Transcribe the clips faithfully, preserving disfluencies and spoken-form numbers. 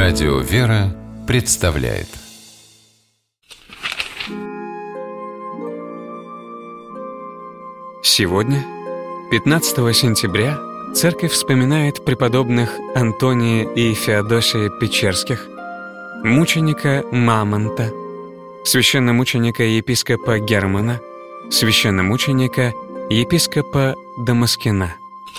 Радио «Вера» представляет. Сегодня, пятнадцатого сентября, Церковь вспоминает преподобных Антония и Феодосия Печерских, мученика Мамонта, священномученика епископа Германа, священномученика епископа Дамаскина.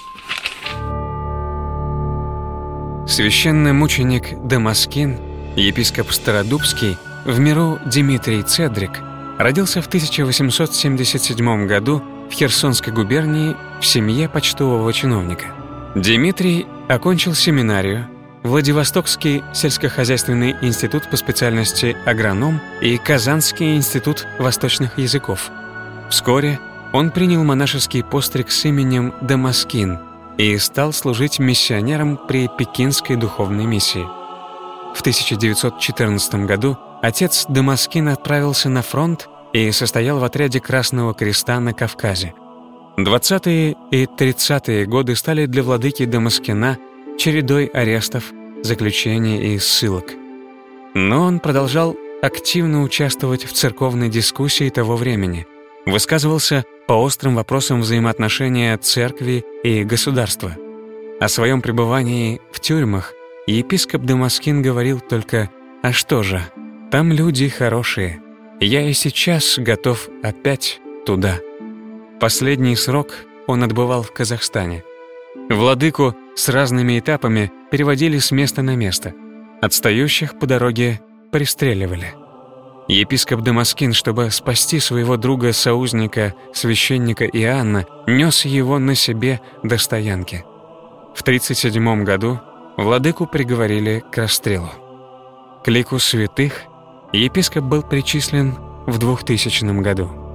Священномученик Дамаскин, епископ Стародубский, в миру Димитрий Цедрик, родился в тысяча восемьсот семьдесят седьмом году в Херсонской губернии в семье почтового чиновника. Димитрий окончил семинарию, Владивостокский сельскохозяйственный институт по специальности агроном и Казанский институт восточных языков. Вскоре он принял монашеский постриг с именем Дамаскин и стал служить миссионером при Пекинской духовной миссии. В тысяча девятьсот четырнадцатом году отец Дамаскин отправился на фронт и состоял в отряде Красного Креста на Кавказе. двадцатые и тридцатые годы стали для владыки Дамаскина чередой арестов, заключений и ссылок. Но он продолжал активно участвовать в церковной дискуссии того времени, высказывался по острым вопросам взаимоотношения церкви и государства. О своем пребывании в тюрьмах епископ Дамаскин говорил только: «А что же, там люди хорошие, я и сейчас готов опять туда». Последний срок он отбывал в Казахстане. Владыку с разными этапами переводили с места на место. Отстающих по дороге пристреливали. Епископ Дамаскин, чтобы спасти своего друга-соузника, священника Иоанна, нес его на себе до стоянки. В тридцать седьмом году владыку приговорили к расстрелу. К лику святых епископ был причислен в двухтысячном году.